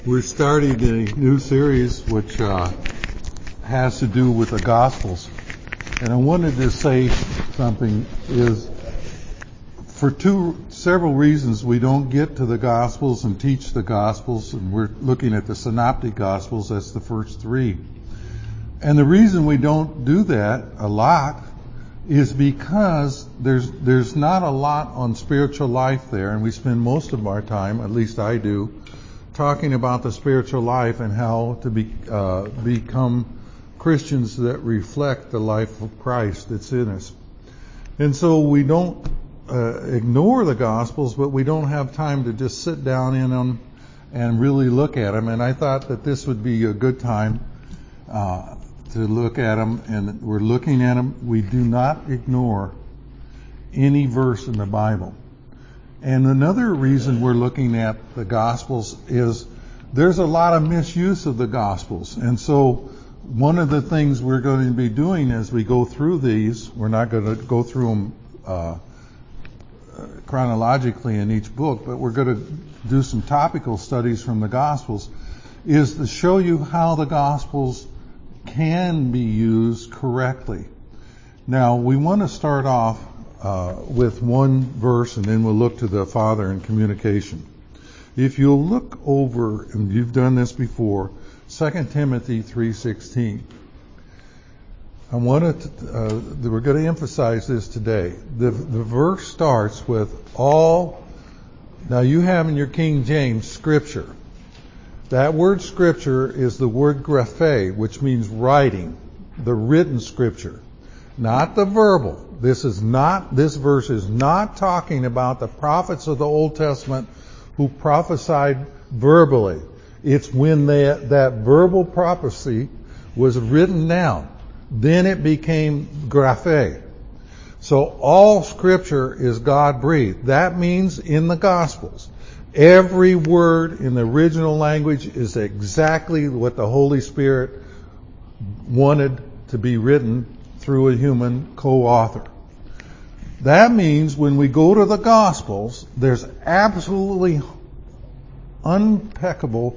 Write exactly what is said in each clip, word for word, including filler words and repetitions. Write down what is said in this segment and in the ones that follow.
We're starting a new series which uh, has to do with the Gospels. And I wanted to say something is for two, several reasons we don't get to the Gospels and teach the Gospels, and we're looking at the Synoptic Gospels, that's the first three. And the reason we don't do that a lot is because there's there's not a lot on spiritual life there, and we spend most of our time, at least I do, talking about the spiritual life and how to be uh, become Christians that reflect the life of Christ that's in us. And so we don't uh, ignore the Gospels, but we don't have time to just sit down in them and really look at them. And I thought that this would be a good time uh, to look at them, and we're looking at them. We do not ignore any verse in the Bible. And another reason we're looking at the Gospels is there's a lot of misuse of the Gospels. And so one of the things we're going to be doing as we go through these, we're not going to go through them uh, chronologically in each book, but we're going to do some topical studies from the Gospels, is to show you how the Gospels can be used correctly. Now, we want to start off Uh, with one verse, and then we'll look to the Father in communication. If you'll look over, and you've done this before, Second Timothy three sixteen. I wanted to, uh, we're going to emphasize this today. The, the verse starts with all, now you have in your King James Scripture. That word Scripture is the word graphe, which means writing, the written Scripture, not the verbal. This is not, this verse is not talking about the prophets of the Old Testament who prophesied verbally. It's when they, that verbal prophecy was written down. Then it became graphe. So all Scripture is God-breathed. That means in the Gospels, every word in the original language is exactly what the Holy Spirit wanted to be written through a human co-author. That means when we go to the Gospels, there's absolutely impeccable,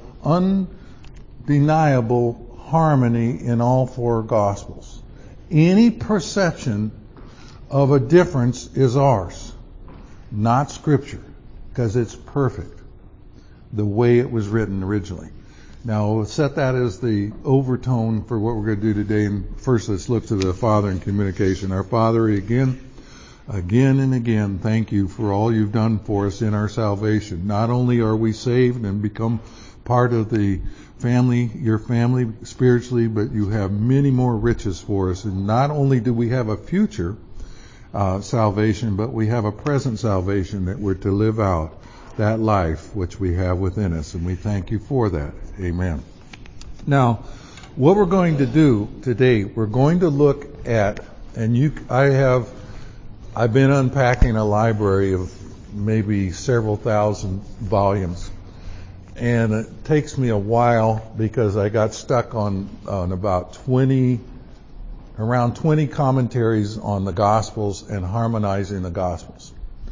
undeniable harmony in all four Gospels. Any perception of a difference is ours, not Scripture, because it's perfect the way it was written originally. Now, we'll set that as the overtone for what we're going to do today. And first, let's look to the Father in communication. Our Father, again, again and again, thank you for all you've done for us in our salvation. Not only are we saved and become part of the family, your family spiritually, but you have many more riches for us. And not only do we have a future uh, salvation, but we have a present salvation that we're to live out that life which we have within us, and we thank you for that. Amen. Now, what we're going to do today, we're going to look at, and you, I have, I've been unpacking a library of maybe several thousand volumes, and it takes me a while because I got stuck on, on about twenty, around twenty commentaries on the Gospels and harmonizing the Gospels.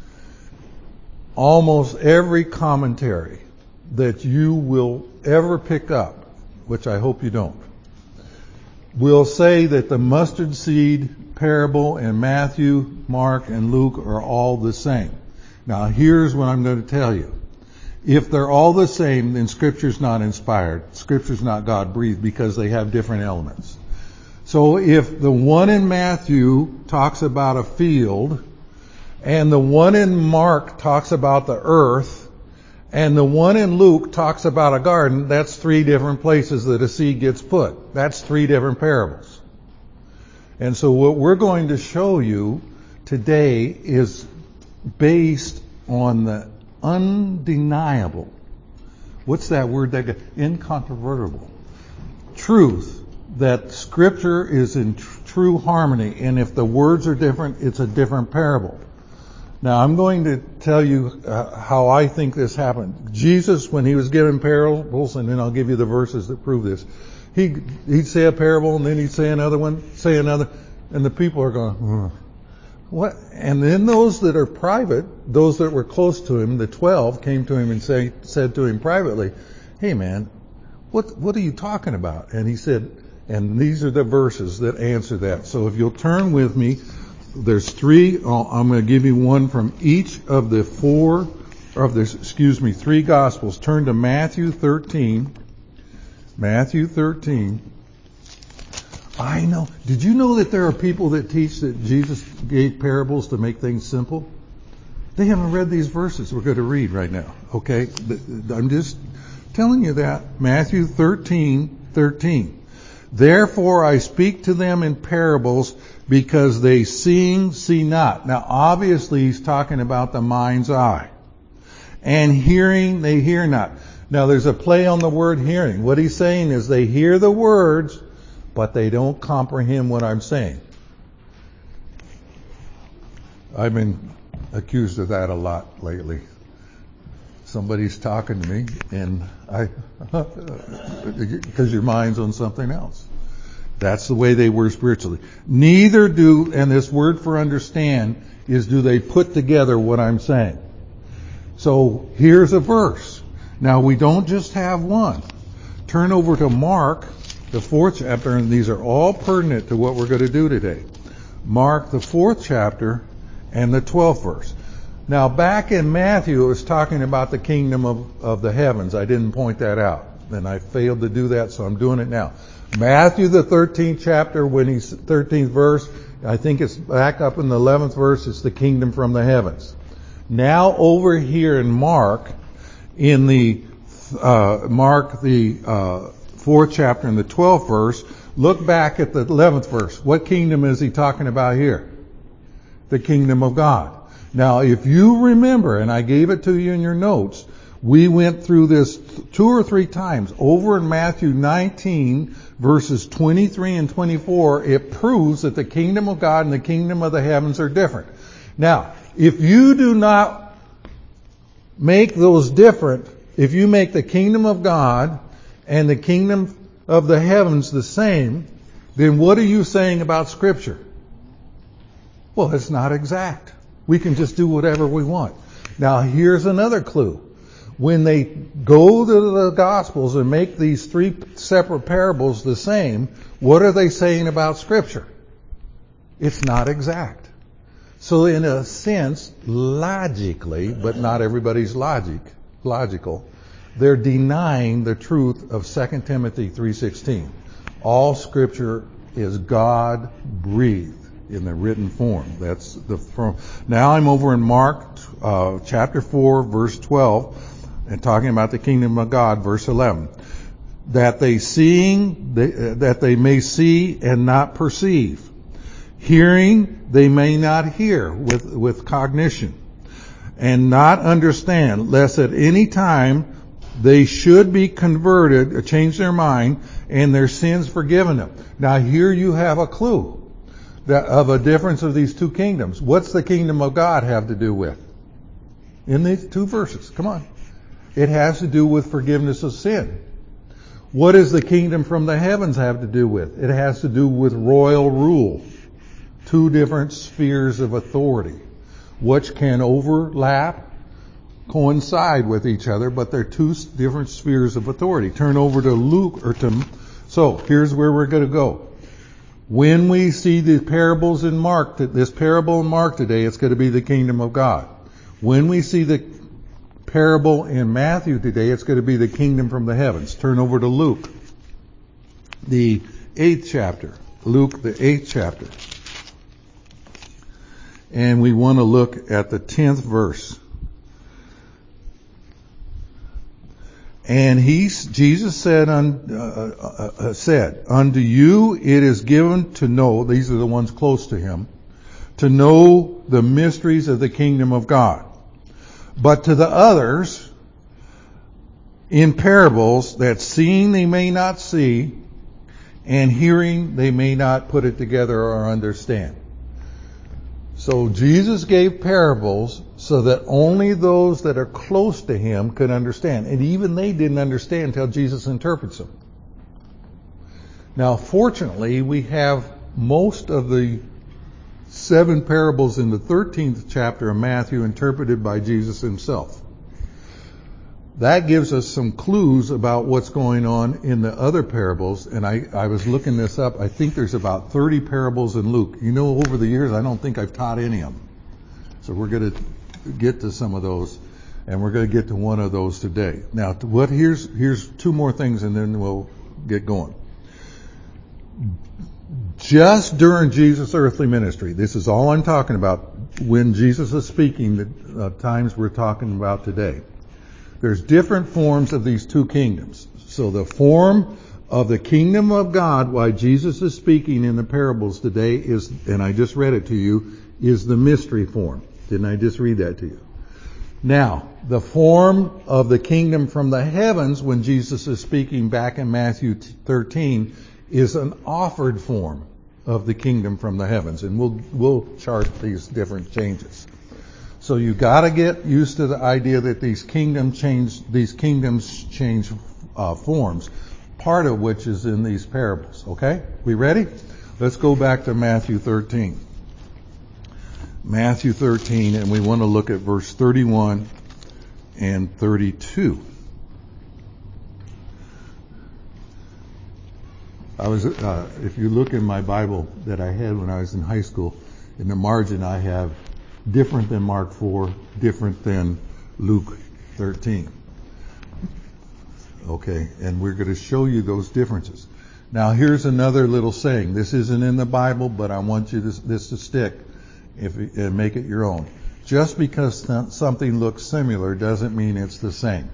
Almost every commentary that you will ever pick up, which I hope you don't, will say that the mustard seed parable in Matthew, Mark, and Luke are all the same. Now, here's what I'm going to tell you. If they're all the same, then Scripture's not inspired. Scripture's not God-breathed because they have different elements. So if the one in Matthew talks about a field, and the one in Mark talks about the earth, and the one in Luke talks about a garden, that's three different places that a seed gets put. That's three different parables. And so what we're going to show you today is based on the undeniable, what's that word that incontrovertible truth that Scripture is in tr- true harmony, and if the words are different, it's a different parable. Now, I'm going to tell you uh, how I think this happened. Jesus, when he was given parables, and then I'll give you the verses that prove this, he, he'd say a parable, and then he'd say another one, say another, and the people are going, hmm. What? And then those that are private, those that were close to him, the twelve, came to him and say, said to him privately, hey man, what what are you talking about? And he said, and these are the verses that answer that. So if you'll turn with me, there's three. I'm going to give you one from each of the four, or of the, excuse me, three Gospels. Turn to Matthew thirteen. Matthew thirteen. I know. Did you know that there are people that teach that Jesus gave parables to make things simple? They haven't read these verses we're going to read right now. Okay? I'm just telling you that. Matthew thirteen thirteen. Therefore I speak to them in parables, because they seeing see not. Now obviously he's talking about the mind's eye. And hearing they hear not. Now there's a play on the word hearing. What he's saying is they hear the words, but they don't comprehend what I'm saying. I've been accused of that a lot lately. Somebody's talking to me, and I, because your mind's on something else. That's the way they were spiritually. Neither do, and this word for understand is, do they put together what I'm saying? So here's a verse. Now we don't just have one. Turn over to Mark, the fourth chapter, and these are all pertinent to what we're going to do today. Mark, the fourth chapter, and the twelfth verse. Now back in Matthew, it was talking about the kingdom of, of the heavens. I didn't point that out, and I failed to do that, so I'm doing it now. Matthew, the thirteenth chapter, when he's thirteenth verse, I think it's back up in the eleventh verse, it's the kingdom from the heavens. Now over here in Mark, in the uh, Mark the uh, fourth chapter and the twelfth verse, look back at the eleventh verse. What kingdom is he talking about here? The kingdom of God. Now, if you remember, and I gave it to you in your notes, we went through this two or three times. Over in Matthew nineteen, verses twenty-three and twenty-four, it proves that the kingdom of God and the kingdom of the heavens are different. Now, if you do not make those different, if you make the kingdom of God and the kingdom of the heavens the same, then what are you saying about Scripture? Well, it's not exact. We can just do whatever we want. Now, here's another clue. When they go to the Gospels and make these three separate parables the same, what are they saying about Scripture? It's not exact. So in a sense, logically, but not everybody's logic, logical, they're denying the truth of Second Timothy three sixteen. All Scripture is God-breathed in the written form. That's the form. Now I'm over in Mark uh, chapter four, verse twelve, and talking about the kingdom of God, verse eleven. That they seeing, they, uh, that they may see and not perceive. Hearing, they may not hear with, with cognition. And not understand, lest at any time they should be converted, or change their mind, and their sins forgiven them. Now here you have a clue that of a difference of these two kingdoms. What's the kingdom of God have to do with? In these two verses, come on. It has to do with forgiveness of sin. What does the kingdom from the heavens have to do with? It has to do with royal rule. Two different spheres of authority, which can overlap, coincide with each other, but they're two different spheres of authority. Turn over to Luke, or to, so here's where we're going to go. When we see the parables in Mark, this parable in Mark today, it's going to be the kingdom of God. When we see the parable in Matthew today, it's going to be the kingdom from the heavens. Turn over to Luke, the eighth chapter. Luke, the eighth chapter. And we want to look at the tenth verse. And he, Jesus said, un, uh, uh, said, unto you it is given to know, these are the ones close to him, to know the mysteries of the kingdom of God. But to the others, in parables, that seeing they may not see, and hearing they may not put it together or understand. So Jesus gave parables so that only those that are close to him could understand. And even they didn't understand until Jesus interprets them. Now, fortunately, we have most of the seven parables in the thirteenth chapter of Matthew interpreted by Jesus himself. that gives us some clues about what's going on in the other parables. And I, I was looking this up. I think there's about thirty parables in Luke. You know, over the years, I don't think I've taught any of them. So we're going to get to some of those, and we're going to get to one of those today. Now, what here's here's two more things, and then we'll get going. Just during Jesus' earthly ministry, this is all I'm talking about, when Jesus is speaking, the uh, times we're talking about today. There's different forms of these two kingdoms. So the form of the kingdom of God, while Jesus is speaking in the parables today, is, and I just read it to you, is the mystery form. Didn't I just read that to you? Now, the form of the kingdom from the heavens, when Jesus is speaking back in Matthew thirteen, is an offered form of the kingdom from the heavens. And we'll, we'll chart these different changes. So you got to get used to the idea that these kingdoms change. These kingdoms change uh, forms. Part of which is in these parables. Okay, we ready? Let's go back to Matthew thirteen. Matthew thirteen, and we want to look at verse thirty-one and thirty-two. I was, uh, if you look in my Bible that I had when I was in high school, in the margin I have different than Mark four, different than Luke thirteen. Okay, and we're going to show you those differences. Now here's another little saying. This isn't in the Bible, but I want you to, this to stick if and make it your own. Just because something looks similar doesn't mean it's the same.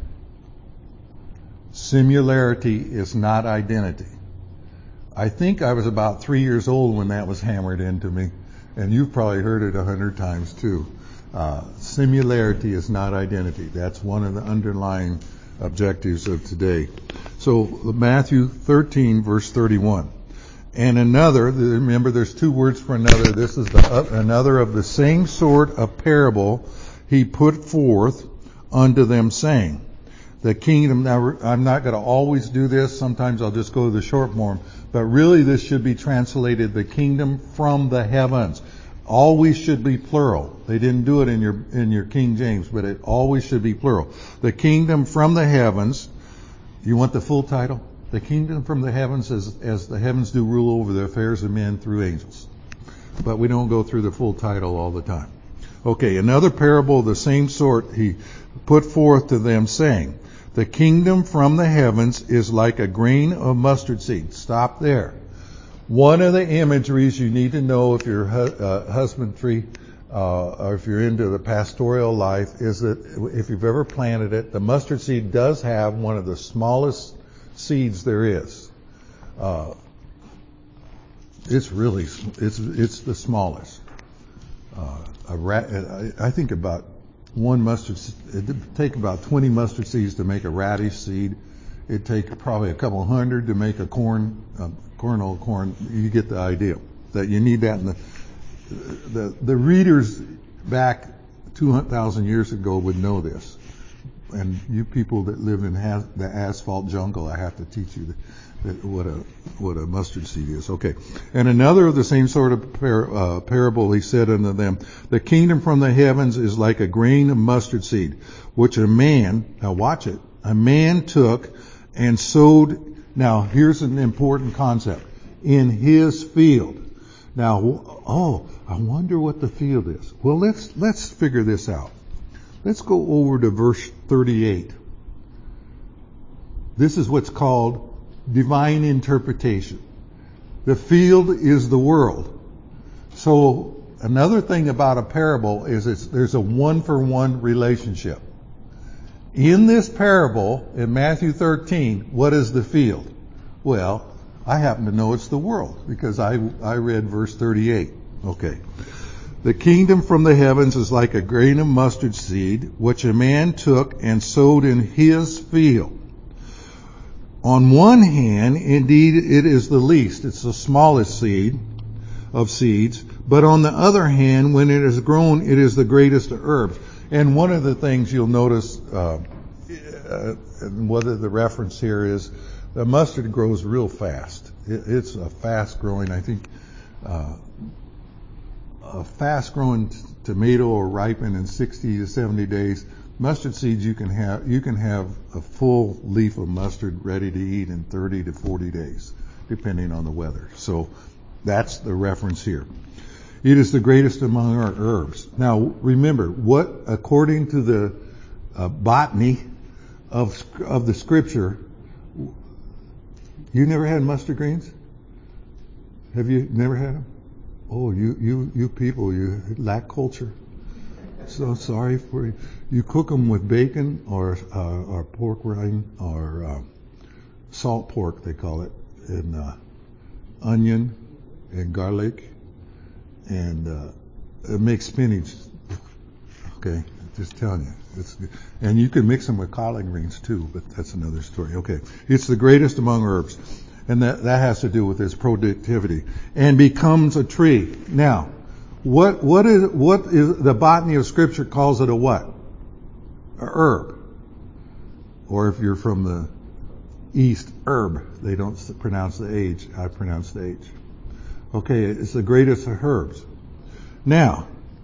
Similarity is not identity. I think I was about three years old when that was hammered into me. And you've probably heard it a hundred times too. Uh, similarity is not identity. That's one of the underlying objectives of today. So Matthew thirteen, verse thirty-one. And another, remember there's two words for another. This is the, uh, another of the same sort of parable he put forth unto them, saying, the kingdom, now I'm not going to always do this. Sometimes I'll just go to the short form. But really this should be translated, the kingdom from the heavens. Always should be plural. They didn't do it in your, in your King James, but it always should be plural. The kingdom from the heavens. You want the full title? The kingdom from the heavens, as, as the heavens do rule over the affairs of men through angels. But we don't go through the full title all the time. Okay, another parable of the same sort he put forth to them, saying, the kingdom from the heavens is like a grain of mustard seed. Stop there. One of the imageries you need to know if you're hu- uh, husbandry uh, or if you're into the pastoral life is that if you've ever planted it, the mustard seed does have one of the smallest seeds there is. Uh, it's really, it's it's the smallest. Uh, a rat, I think about one mustard, it'd take about twenty mustard seeds to make a radish seed. It'd take probably a couple hundred to make a corn, uh, kernel corn. You get the idea that you need that in the, the, the readers back two thousand years ago would know this. And you people that live in has, the asphalt jungle, I have to teach you that, that what a what a mustard seed is. Okay. And another of the same sort of par, uh, parable, he said unto them, the kingdom from the heavens is like a grain of mustard seed, which a man, now watch it, a man took and sowed. Now here's an important concept. In his field. Now, oh, I wonder what the field is. Well, let's let's figure this out. Let's go over to verse thirty-eight. This is what's called divine interpretation. The field is the world. So another thing about a parable is it's, there's a one-for-one relationship. In this parable, in Matthew thirteen, what is the field? Well, I happen to know it's the world because I, I read verse thirty-eight. Okay. The kingdom from the heavens is like a grain of mustard seed, which a man took and sowed in his field. On one hand, indeed, it is the least. It's the smallest seed of seeds. But on the other hand, when it is grown, it is the greatest of herbs. And one of the things you'll notice, uh, uh, and whether the reference here is, the mustard grows real fast. It, it's a fast growing, I think, uh, a fast-growing t- tomato will ripen in sixty to seventy days. Mustard seeds, you can have you can have a full leaf of mustard ready to eat in thirty to forty days, depending on the weather. So that's the reference here. It is the greatest among our herbs. Now remember, what according to the uh, botany of of the scripture, you never had mustard greens? Have you never had them? Oh, you you you people, you lack culture. So sorry for you. You cook them with bacon or uh, or pork rind or uh, salt pork, they call it, and uh, onion and garlic, and uh, it makes spinach. Okay, just telling you, it's good. And you can mix them with collard greens too, but that's another story. Okay, it's the greatest among herbs, and that that has to do with its productivity, and becomes a tree. Now, what what is what is the botany of Scripture calls it a what? A herb, or if you're from the East, herb. They don't pronounce the H. I pronounce the H. Okay, it's the greatest of herbs. Now,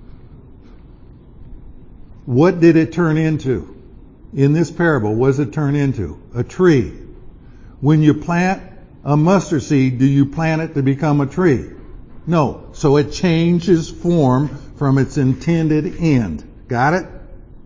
what did it turn into? In this parable, what does it turn into? A tree. When you plant a mustard seed, do you plant it to become a tree? No. So it changes form from its intended end. Got it?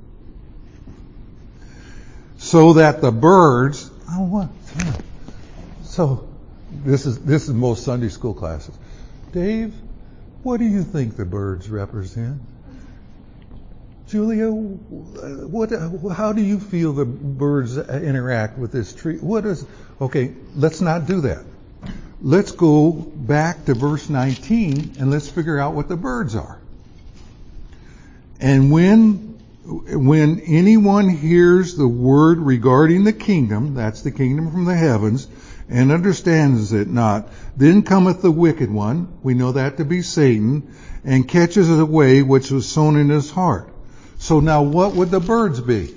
So that the birds, oh what? So this is this is most Sunday school classes. Dave, what do you think the birds represent? Julia, what? How do you feel the birds interact with this tree? What is? Okay, let's not do that. Let's go back to verse nineteen and let's figure out what the birds are. And when when anyone hears the word regarding the kingdom, that's the kingdom from the heavens, and understands it not, then cometh the wicked one, we know that to be Satan, and catches it away which was sown in his heart. So now what would the birds be?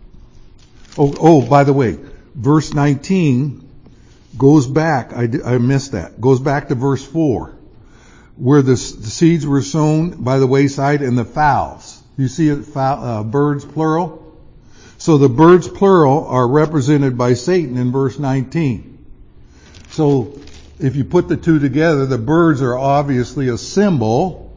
Oh, oh, by the way, verse nineteen goes back, I, I missed that, goes back to verse four, where the, the seeds were sown by the wayside and the fowls. You see it, fowl, uh, birds plural? So the birds plural are represented by Satan in verse nineteen. So if you put the two together, the birds are obviously a symbol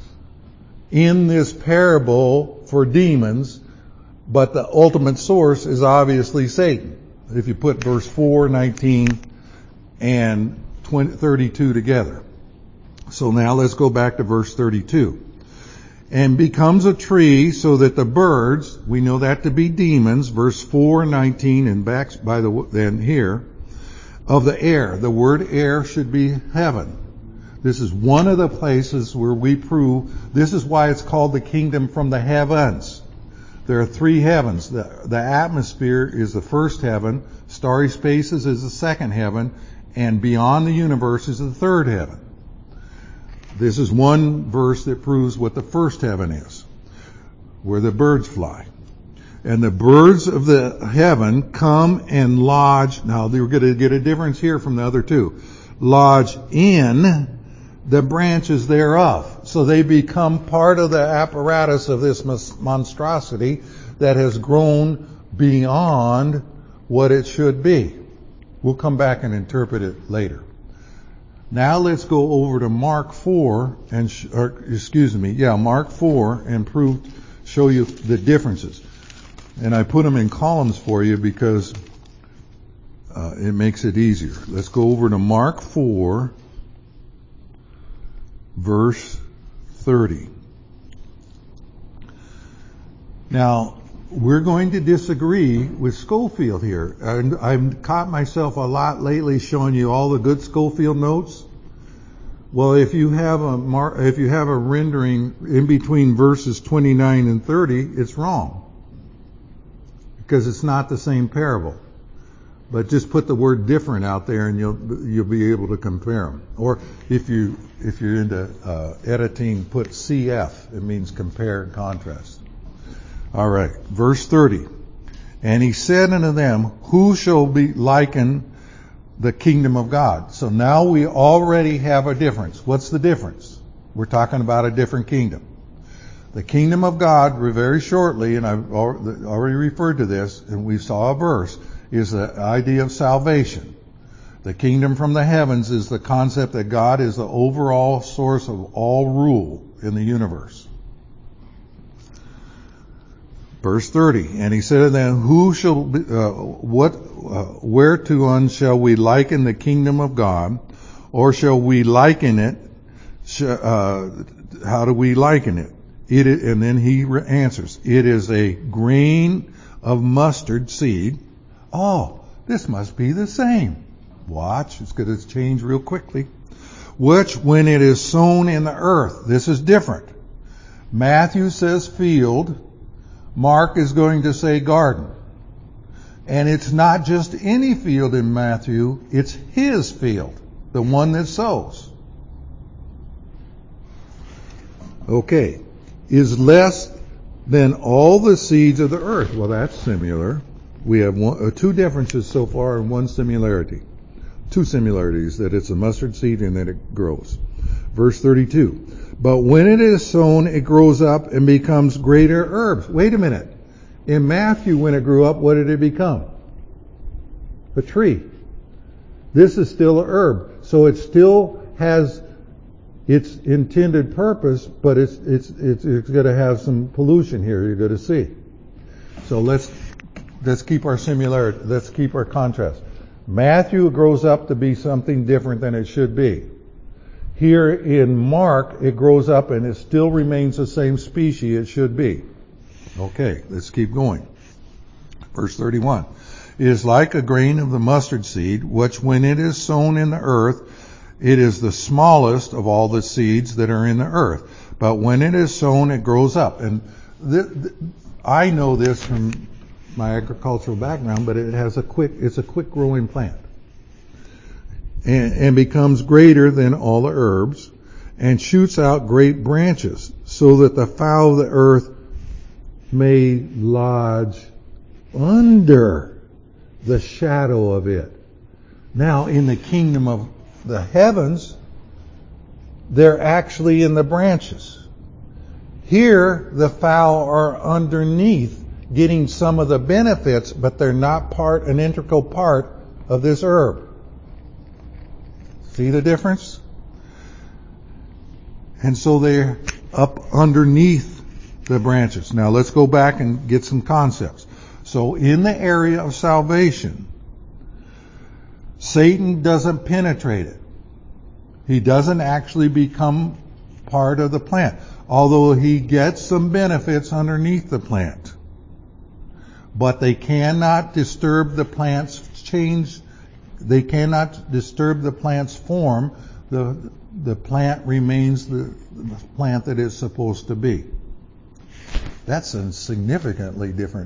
in this parable for demons, but the ultimate source is obviously Satan. If you put verse four, nineteen, and twenty, thirty-two together. So now let's go back to verse thirty-two. And becomes a tree so that the birds, we know that to be demons, verse four, nineteen, and back by the, then here, of the air. The word air should be heaven. This is one of the places where we prove, this is why it's called the kingdom from the heavens. There are three heavens. The, the atmosphere is the first heaven, starry spaces is the second heaven, and beyond the universe is the third heaven. This is one verse that proves what the first heaven is, where the birds fly. And the birds of the heaven come and lodge. Now, we're going to get a difference here from the other two. Lodge in the branches thereof. So they become part of the apparatus of this monstrosity that has grown beyond what it should be. We'll come back and interpret it later. Now let's go over to Mark four and, sh- or excuse me, yeah, Mark four and prove, show you the differences. And I put them in columns for you because uh, it makes it easier. Let's go over to Mark four, verse thirty. Now, we're going to disagree with Schofield here. And I've caught myself a lot lately showing you all the good Schofield notes. Well, if you have a mar- if you have a rendering in between verses twenty-nine and thirty, it's wrong. Because it's not the same parable. But just put the word different out there and you'll you'll be able to compare them. Or if you if you're into uh, editing, put C F. It means compare and contrast. All right, verse thirty. And he said unto them, who shall be likened the kingdom of God? So now we already have a difference. What's the difference? We're talking about a different kingdom. The kingdom of God, very shortly, and I've already referred to this, and we saw a verse, is the idea of salvation. The kingdom from the heavens is the concept that God is the overall source of all rule in the universe. Verse thirty, and he said to them, who shall, be, uh, what, uh, whereto shall we liken the kingdom of God, or shall we liken it, sh- uh, how do we liken it? It is, and then he re- answers, it is a grain of mustard seed. Oh, this must be the same. Watch, it's going to change real quickly. Which, when it is sown in the earth, this is different. Matthew says field. Mark is going to say garden. And it's not just any field in Matthew, it's his field, the one that sows. Okay. Is less than all the seeds of the earth. Well, that's similar. We have one, uh, two differences so far and one similarity. Two similarities, that it's a mustard seed and that it grows. Verse thirty-two. But when it is sown, it grows up and becomes greater herbs. Wait a minute. In Matthew, when it grew up, what did it become? A tree. This is still a herb. So it still has its intended purpose, but it's, it's, it's, it's going to have some pollution here you're going to see. So let's, let's keep our similarity, let's keep our contrast. Matthew grows up to be something different than it should be. Here in Mark, it grows up and it still remains the same species it should be. Okay, let's keep going. Verse thirty-one. It is like a grain of the mustard seed, which when it is sown in the earth, it is the smallest of all the seeds that are in the earth. But when it is sown, it grows up. And th- th- I know this from my agricultural background, but it has a quick, it's a quick growing plant. And, and becomes greater than all the herbs, and shoots out great branches, so that the fowl of the earth may lodge under the shadow of it. Now, in the kingdom of the heavens, they're actually in the branches. Here, the fowl are underneath, getting some of the benefits, but they're not part, an integral part of this herb. See the difference? And so they're up underneath the branches. Now let's go back and get some concepts. So in the area of salvation, Satan doesn't penetrate it. He doesn't actually become part of the plant, although he gets some benefits underneath the plant. But they cannot disturb the plant's change. They cannot disturb the plant's form. The, the plant remains the, the plant that it's supposed to be. That's a significantly different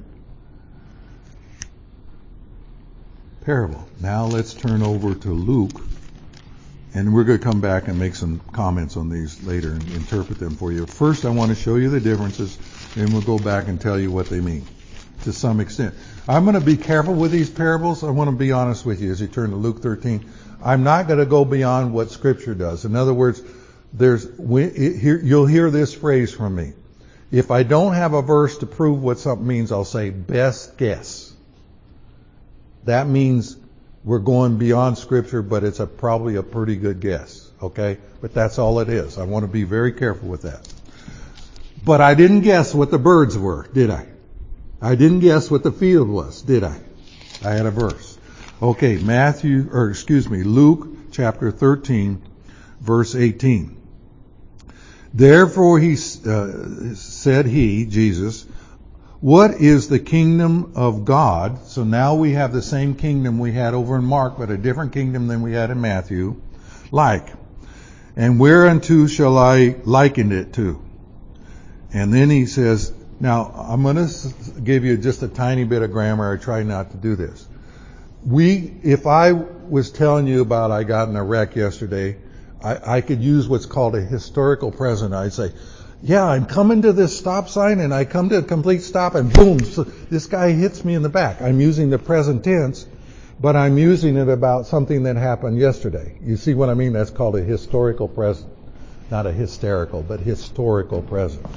parable. Now let's turn over to Luke, and we're going to come back and make some comments on these later and interpret them for you. First, I want to show you the differences, and we'll go back and tell you what they mean to some extent. I'm going to be careful with these parables. I want to be honest with you as you turn to Luke thirteen. I'm not going to go beyond what Scripture does. In other words, there's here, you'll hear this phrase from me. If I don't have a verse to prove what something means, I'll say best guess. That means we're going beyond Scripture, but it's a, probably a pretty good guess. Okay? But that's all it is. I want to be very careful with that. But I didn't guess what the birds were, did I? I didn't guess what the field was, did I? I had a verse. Okay, Matthew, or excuse me, Luke chapter thirteen, verse eighteen. Therefore he uh, said he, Jesus, what is the kingdom of God? So now we have the same kingdom we had over in Mark, but a different kingdom than we had in Matthew. Like, and whereunto shall I liken it to? And then he says, now I'm going to give you just a tiny bit of grammar. I try not to do this. We, if I was telling you about I got in a wreck yesterday, I, I could use what's called a historical present. I'd say, yeah, I'm coming to this stop sign and I come to a complete stop and boom, so this guy hits me in the back. I'm using the present tense, but I'm using it about something that happened yesterday. You see what I mean? That's called a historical present. Not a hysterical, but historical present.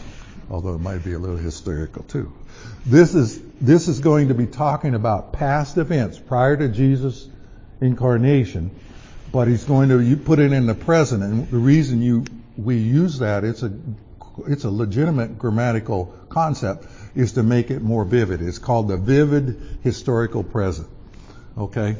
although it might be a little hysterical too. This is this is going to be talking about past events prior to Jesus' incarnation, but he's going to you put it in the present. And the reason you we use that, it's a it's a legitimate grammatical concept, is to make it more vivid. It's called the vivid historical present. Okay?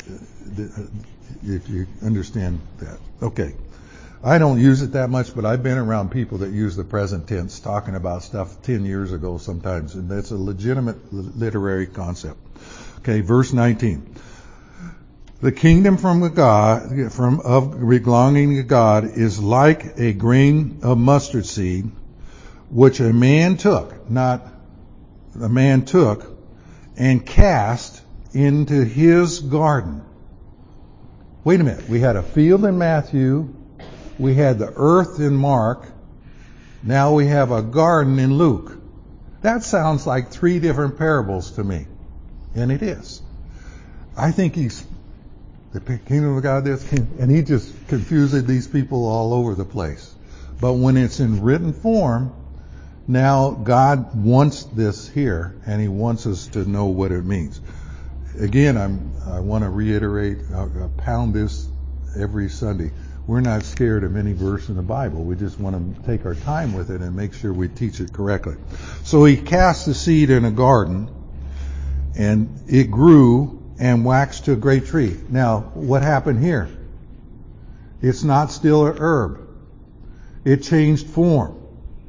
If you understand that. Okay. I don't use it that much, but I've been around people that use the present tense talking about stuff ten years ago sometimes, and that's a legitimate literary concept. Okay, verse nineteen. The kingdom from God, from of belonging to God, is like a grain of mustard seed, which a man took, not a man took, and cast into his garden. Wait a minute. We had a field in Matthew. We had the earth in Mark. Now we have a garden in Luke. That sounds like three different parables to me. And it is. I think he's the kingdom of God, this kingdom, and he just confused these people all over the place. But when it's in written form, now God wants this here, and he wants us to know what it means. Again, I'm, I want to reiterate, uh, pound this every Sunday. We're not scared of any verse in the Bible. We just want to take our time with it and make sure we teach it correctly. So he cast the seed in a garden, and it grew and waxed to a great tree. Now, what happened here? It's not still a herb. It changed form.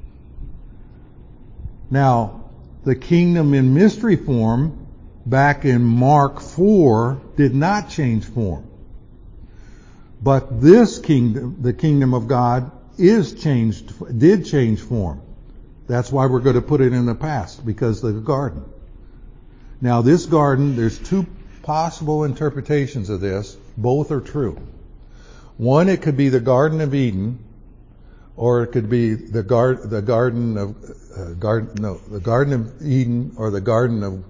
Now, the kingdom in mystery form back in Mark four did not change form. But this kingdom, the kingdom of God, is changed, did change form. That's why we're going to put it in the past, because of the garden. Now, this garden, there's two possible interpretations of this. Both are true. One, it could be the Garden of Eden, or it could be the, gar- the Garden of uh, garden no the Garden of Eden, or the Garden of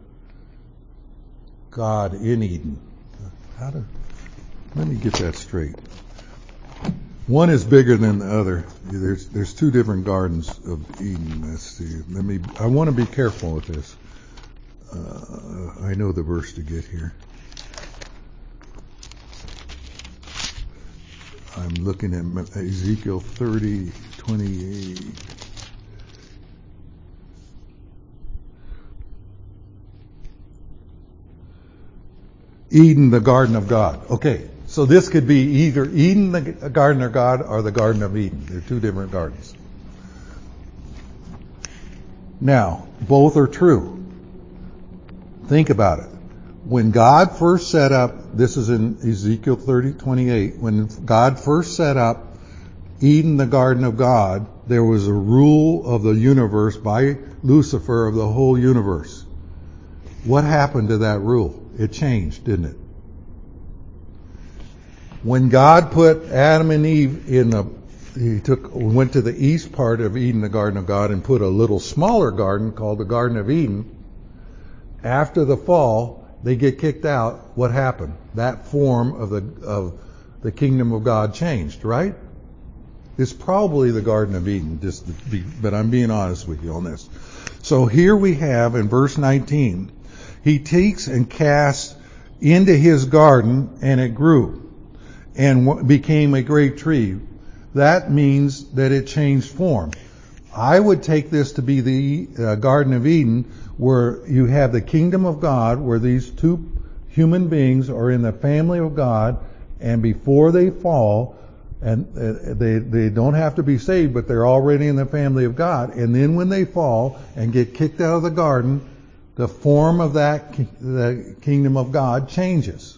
God in Eden. How to? Let me get that straight. One is bigger than the other. There's there's two different gardens of Eden. Let's see. Let me. I want to be careful with this. Uh, I know the verse to get here. I'm looking at Ezekiel thirty twenty-eight. Eden, the garden of God. Okay, so this could be either Eden, the garden of God, or the Garden of Eden. They're two different gardens. Now, both are true. Think about it. When God first set up, this is in Ezekiel thirty twenty-eight, when God first set up Eden, the garden of God, there was a rule of the universe by Lucifer of the whole universe. What happened to that rule? It changed, didn't it? When God put Adam and Eve in a, he took, went to the east part of Eden, the garden of God, and put a little smaller garden called the Garden of Eden. After the fall, they get kicked out. What happened? That form of the of the kingdom of God changed, right? It's probably the Garden of Eden, just to be, but I'm being honest with you on this. So here we have in verse nineteen, he takes and casts into his garden, and it grew and w- became a great tree. That means that it changed form. I would take this to be the uh, Garden of Eden, where you have the kingdom of God, where these two human beings are in the family of God, and before they fall, and uh, they they don't have to be saved, but they're already in the family of God. And then when they fall and get kicked out of the garden, the form of that the kingdom of God changes.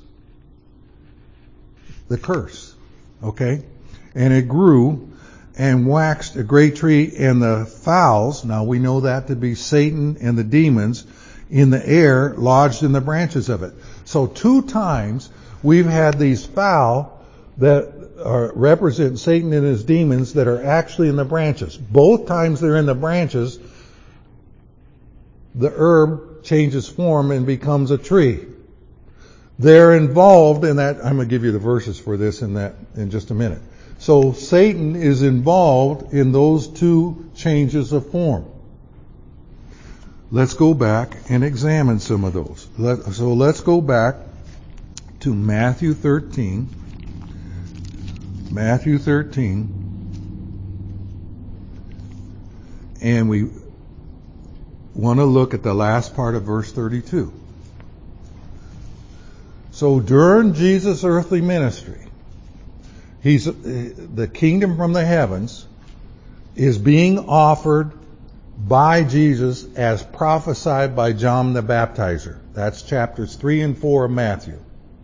The curse, okay, and it grew and waxed a great tree, and the fowls, now we know that to be Satan and the demons, in the air lodged in the branches of it. So two times we've had these fowl that are, represent Satan and his demons that are actually in the branches. Both times they're in the branches, the herb changes form and becomes a tree. They're involved in that. I'm going to give you the verses for this in that in just a minute. So Satan is involved in those two changes of form. let's go back and examine some of those. Let, so let's go back to Matthew thirteen. Matthew thirteen. And we want to look at the last part of verse thirty-two. So during Jesus' earthly ministry, he's the kingdom from the heavens is being offered by Jesus as prophesied by John the Baptizer. That's chapters three and four of Matthew.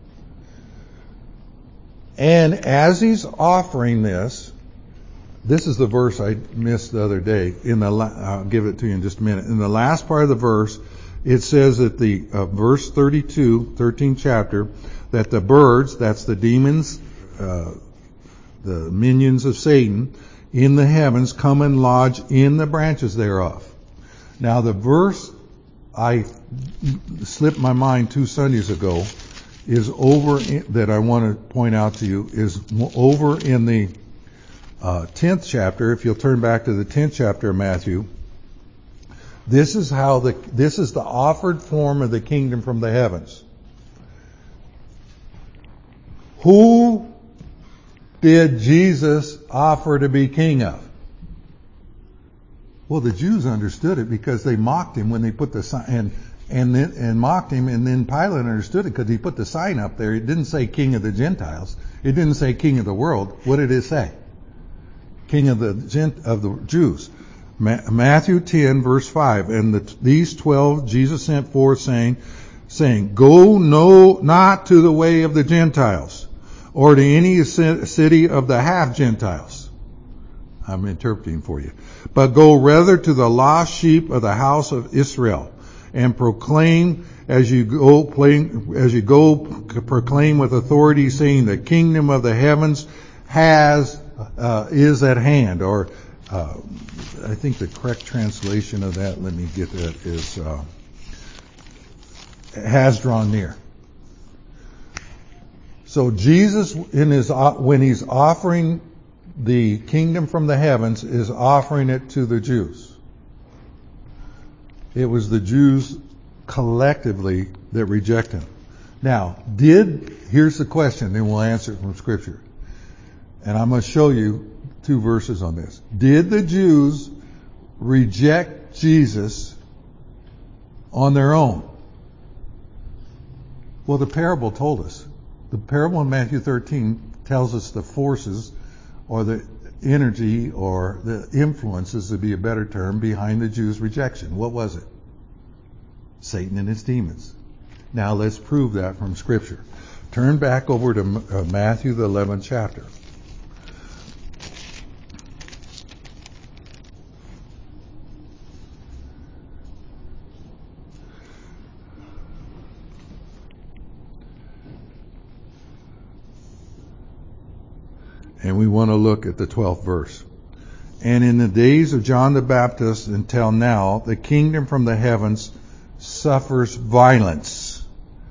And as he's offering this, this is the verse I missed the other day. In the, I'll give it to you in just a minute. In the last part of the verse, it says that the uh, verse thirty-two, thirteenth chapter, that the birds, that's the demons, uh, the minions of Satan, in the heavens come and lodge in the branches thereof. Now the verse I slipped my mind two Sundays ago is over in, that I want to point out to you is over in the uh, tenth chapter. If you'll turn back to the tenth chapter of Matthew, this is how the this is the offered form of the kingdom from the heavens. Who did Jesus offer to be king of? Well, the Jews understood it because they mocked him when they put the sign and and then, and mocked him, and then Pilate understood it because he put the sign up there. It didn't say King of the Gentiles. It didn't say King of the world. What did it say? King of the Gent of the Jews. Ma- Matthew ten verse five. And the, these twelve Jesus sent forth, saying, saying, Go no not to the way of the Gentiles, or to any city of the half Gentiles. I'm interpreting for you. But go rather to the lost sheep of the house of Israel, and proclaim as you go, playing, as you go, proclaim with authority, saying, the kingdom of the heavens has uh, is at hand. Or uh, I think the correct translation of that, let me get that, is uh, has drawn near. So Jesus, in his when he's offering the kingdom from the heavens, is offering it to the Jews. It was the Jews collectively that reject him. Now, did, here's the question, then we'll answer it from Scripture. And I'm going to show you two verses on this. Did the Jews reject Jesus on their own? Well, the parable told us. The parable in Matthew thirteen tells us the forces, or the energy, or the influences, to be a better term, behind the Jews' rejection. What was it? Satan and his demons. Now let's prove that from Scripture. Turn back over to uh, Matthew, the eleventh chapter. And we want to look at the twelfth verse. And in the days of John the Baptist until now, the kingdom from the heavens suffers violence.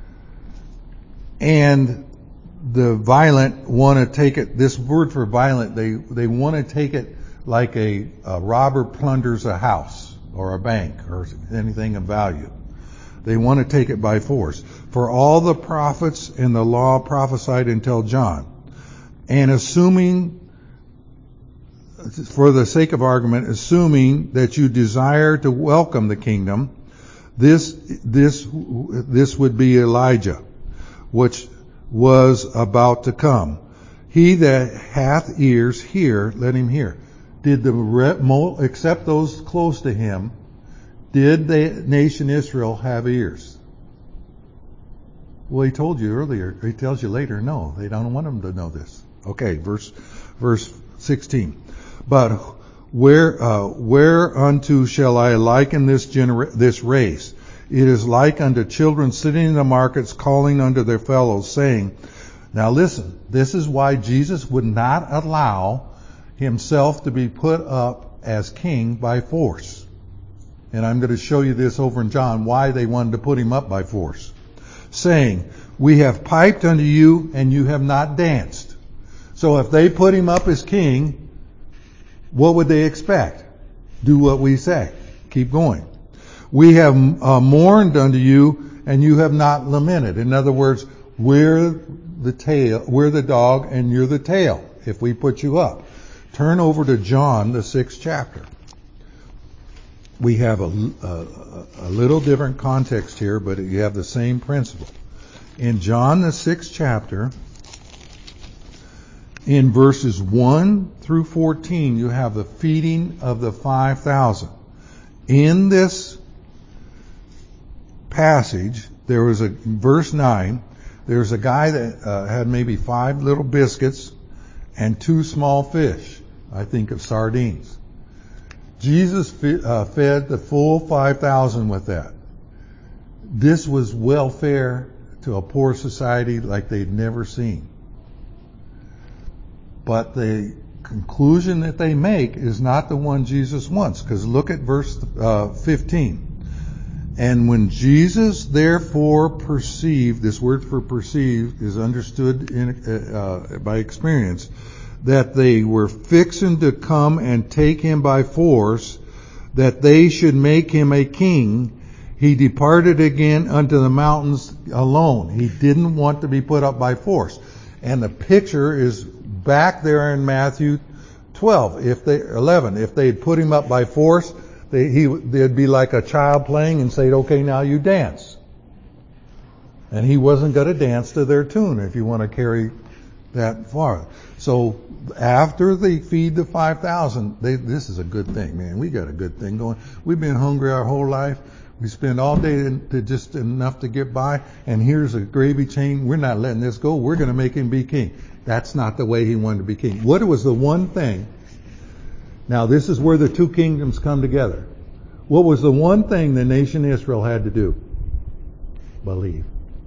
And the violent want to take it, this word for violent, they, they want to take it like a, a robber plunders a house or a bank or anything of value. They want to take it by force. For all the prophets and the law prophesied until John. And assuming, for the sake of argument, assuming that you desire to welcome the kingdom, this, this, this would be Elijah, which was about to come. He that hath ears, hear, let him hear. Did the, except those close to him, did the nation Israel have ears? Well, he told you earlier, he tells you later, no, they don't want them to know this. Okay, verse, verse sixteen. But where, uh, whereunto shall I liken this genera- this race? It is like unto children sitting in the markets, calling unto their fellows, saying, now listen, this is why Jesus would not allow himself to be put up as king by force. And I'm going to show you this over in John, why they wanted to put him up by force. Saying, we have piped unto you, and you have not danced. So if they put him up as king, what would they expect? Do what we say. Keep going. We have uh, mourned unto you, and you have not lamented. In other words, we're the tail, we're the dog, and you're the tail, if we put you up. Turn over to John, the sixth chapter. We have a, a, a little different context here, but you have the same principle. In John, the sixth chapter, in verses one through fourteen, you have the feeding of the five thousand. In this passage, there was a, verse nine, there's a guy that uh, had maybe five little biscuits and two small fish. I think of sardines. Jesus fe- uh, fed the full five thousand with that. This was welfare to a poor society like they'd never seen. But the conclusion that they make is not the one Jesus wants, because look at verse uh, fifteen. And when Jesus therefore perceived, this word for perceived is understood in, uh, by experience, that they were fixing to come and take him by force, that they should make him a king, he departed again unto the mountains alone. He didn't want to be put up by force. And the picture is back there in Matthew twelve, if they, eleven. If they'd put him up by force, they, he, they'd be like a child playing and say, okay, now you dance. And he wasn't going to dance to their tune, if you want to carry that far. So after they feed the five thousand, they, this is a good thing, man. We got a good thing going. We've been hungry our whole life. We spend all day to just enough to get by, and here's a gravy chain. We're not letting this go. We're going to make him be king. That's not the way he wanted to be king. What was the one thing? Now this is where the two kingdoms come together. What was the one thing the nation Israel had to do? Believe.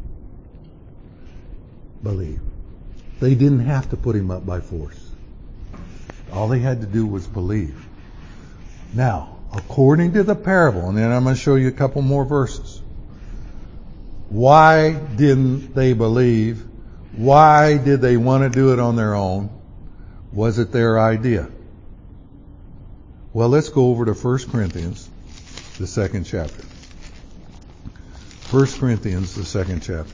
Believe. They didn't have to put him up by force. All they had to do was believe. Now, according to the parable, and then I'm going to show you a couple more verses. Why didn't they believe? Why did they want to do it on their own? Was it their idea? Well, let's go over to First Corinthians, the second chapter. First Corinthians, the second chapter.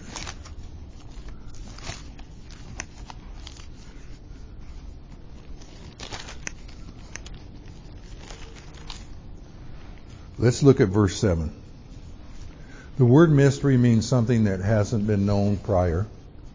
Let's look at verse seven. The word mystery means something that hasn't been known prior.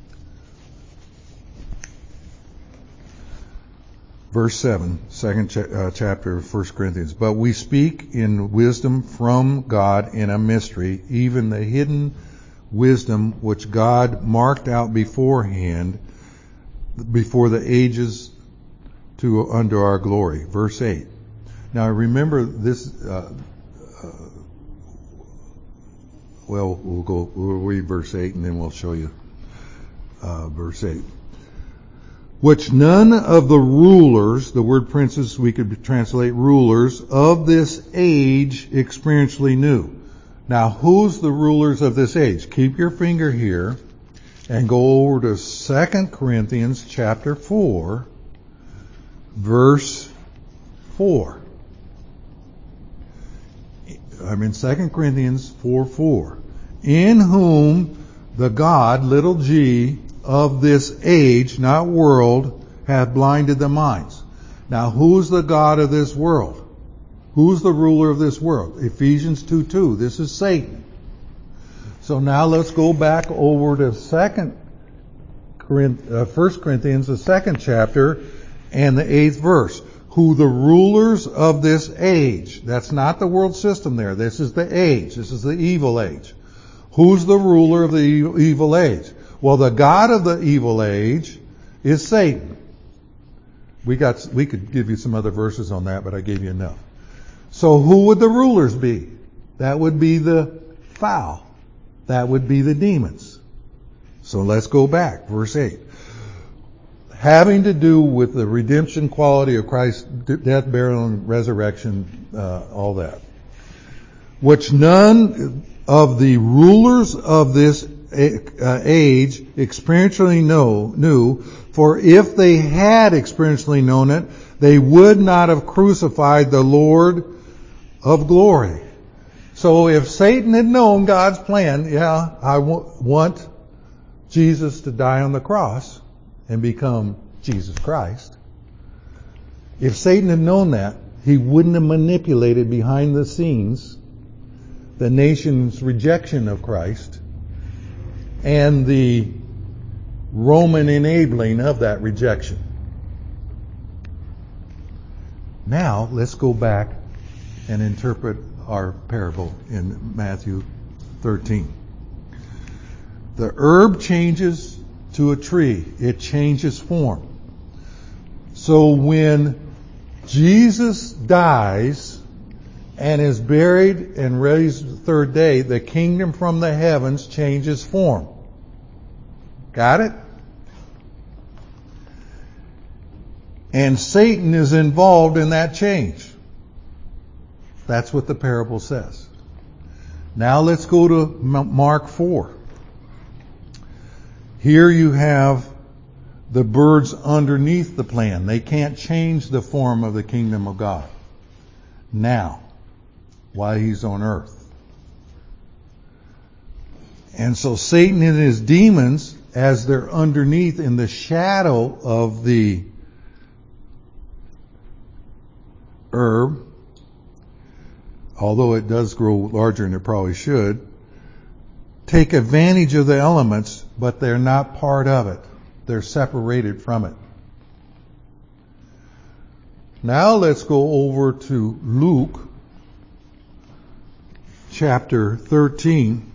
Verse seven, second cha- uh, chapter of First Corinthians. But we speak in wisdom from God in a mystery, even the hidden wisdom which God marked out beforehand, before the ages, to unto our glory. Verse eight. Now remember this. Uh, uh, well, we'll go. We'll read verse eight, and then we'll show you uh, verse eight. Which none of the rulers, the word princes we could translate rulers, of this age experientially knew. Now, who's the rulers of this age? Keep your finger here and go over to Second Corinthians chapter four, verse four. I'm in Second Corinthians four four. In whom the God, little g, of this age, not world, hath blinded the minds. Now, who's the God of this world? Who's the ruler of this world? Ephesians two two. This is Satan. So now let's go back over to Second Corinthians, uh, First Corinthians, the second chapter, and the eighth verse. Who the rulers of this age. That's not the world system there. This is the age. This is the evil age. Who's the ruler of the evil age? Well, the God of the evil age is Satan. We got, we could give you some other verses on that, but I gave you enough. So who would the rulers be? That would be the foul. That would be the demons. So let's go back. Verse eight. Having to do with the redemption quality of Christ's death, burial, and resurrection, uh, all that. Which none of the rulers of this age experientially know, knew, for if they had experientially known it, they would not have crucified the Lord of glory. So if Satan had known God's plan, yeah, I w- want Jesus to die on the cross and become Jesus Christ. If Satan had known that, he wouldn't have manipulated behind the scenes the nation's rejection of Christ and the Roman enabling of that rejection. Now, let's go back and interpret our parable in Matthew thirteen. The herb changes to a tree. It changes form. So when Jesus dies and is buried and raised the third day, the kingdom from the heavens changes form. Got it? And Satan is involved in that change. That's what the parable says. Now let's go to Mark four. Here you have the birds underneath the plan. They can't change the form of the kingdom of God now, while he's on earth. And so Satan and his demons, as they're underneath in the shadow of the herb, although it does grow larger than it probably should, take advantage of the elements, but they're not part of it. They're separated from it. Now let's go over to Luke chapter thirteen.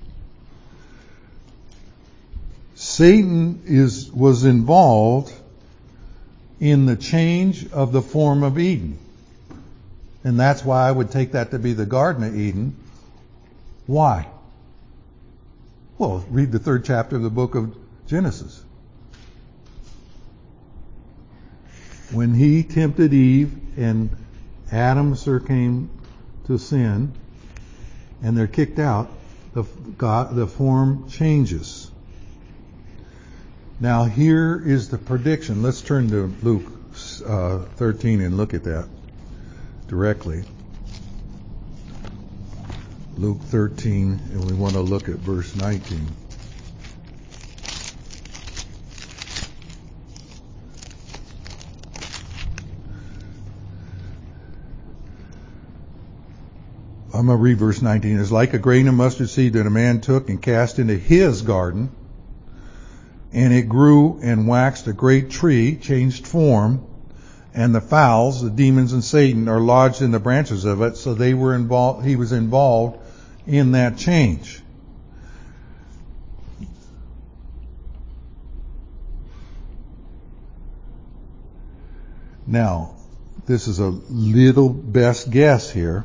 Satan is was involved in the change of the form of Eden. And that's why I would take that to be the Garden of Eden. Why? Well, read the third chapter of the book of Genesis. When he tempted Eve and Adam came to sin and they're kicked out, the, God, the form changes. Now here is the prediction. Let's turn to Luke uh, thirteen and look at that directly. Luke thirteen, and we want to look at verse nineteen. I'm going to read verse nineteen. It's like a grain of mustard seed that a man took and cast into his garden, and it grew and waxed a great tree, changed form, and the fowls, the demons and Satan, are lodged in the branches of it, so they were involved, he was involved in that change. Now, this is a little best guess here,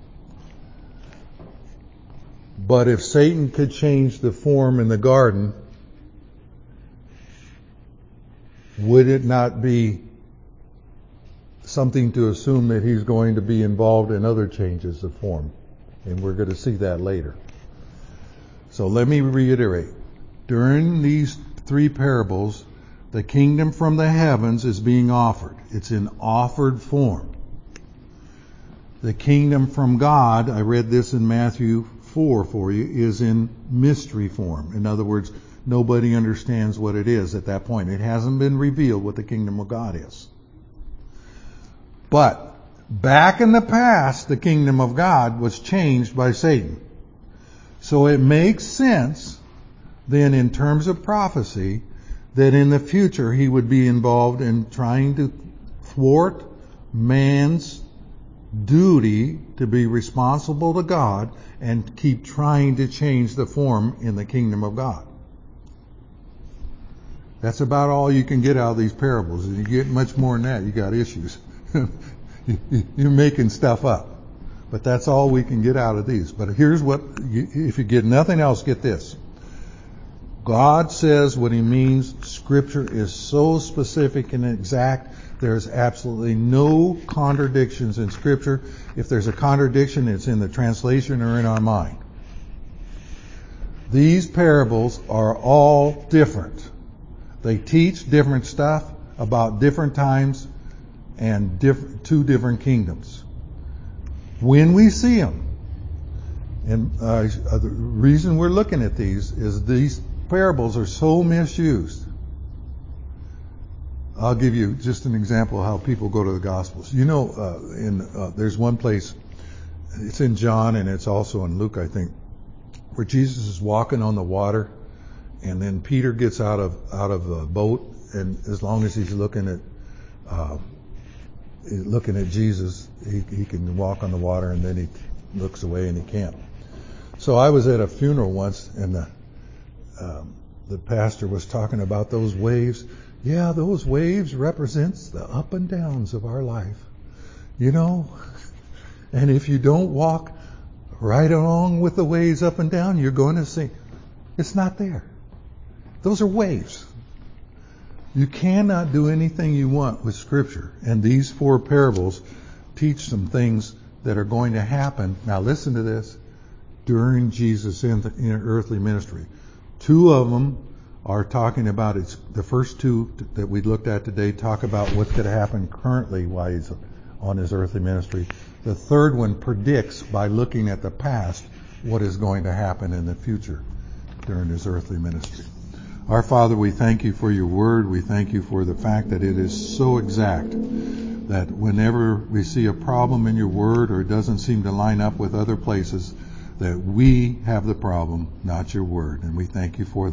but if Satan could change the form in the garden, would it not be something to assume that he's going to be involved in other changes of form? And we're going to see that later. So let me reiterate. During these three parables, the kingdom from the heavens is being offered. It's in offered form. The kingdom from God, I read this in Matthew four for you, is in mystery form. In other words, nobody understands what it is at that point. It hasn't been revealed what the kingdom of God is. But back in the past, the kingdom of God was changed by Satan. So it makes sense then in terms of prophecy that in the future he would be involved in trying to thwart man's duty to be responsible to God and keep trying to change the form in the kingdom of God. That's about all you can get out of these parables. If you get much more than that, you got issues. You're making stuff up. But that's all we can get out of these. But here's what, if you get nothing else, get this. God says what he means. Scripture is so specific and exact. There's absolutely no contradictions in Scripture. If there's a contradiction, it's in the translation or in our mind. These parables are all different. They teach different stuff about different times and diff- two different kingdoms. When we see them, And uh, the reason we're looking at these is these parables are so misused. I'll give you just an example of how people go to the Gospels. You know, uh, in uh, there's one place, it's in John and it's also in Luke, I think, where Jesus is walking on the water, and then Peter gets out of out of the boat, and as long as he's looking at uh, looking at Jesus, he, he can walk on the water, and then he looks away and he can't. So I was at a funeral once, and the um, the pastor was talking about those waves. Yeah, those waves represents the up and downs of our life, you know. And if you don't walk right along with the waves up and down, you're going to sink. It's not there. Those are waves. You cannot do anything you want with Scripture. And these four parables teach some things that are going to happen. Now listen to this. During Jesus' earthly ministry. Two of them are talking about, it's the first two that we looked at today talk about what's going to happen currently while he's on his earthly ministry. The third one predicts by looking at the past what is going to happen in the future during his earthly ministry. Our Father, we thank you for your word. We thank you for the fact that it is so exact that whenever we see a problem in your word or it doesn't seem to line up with other places, that we have the problem, not your word. And we thank you for that.